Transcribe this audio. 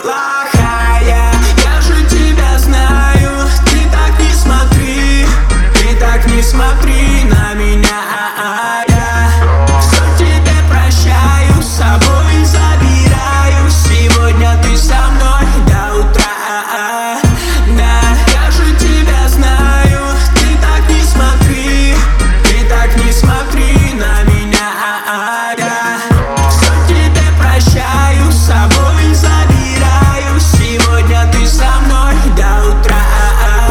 плохая, я же тебя знаю. Ты так не смотри, ты так не смотри.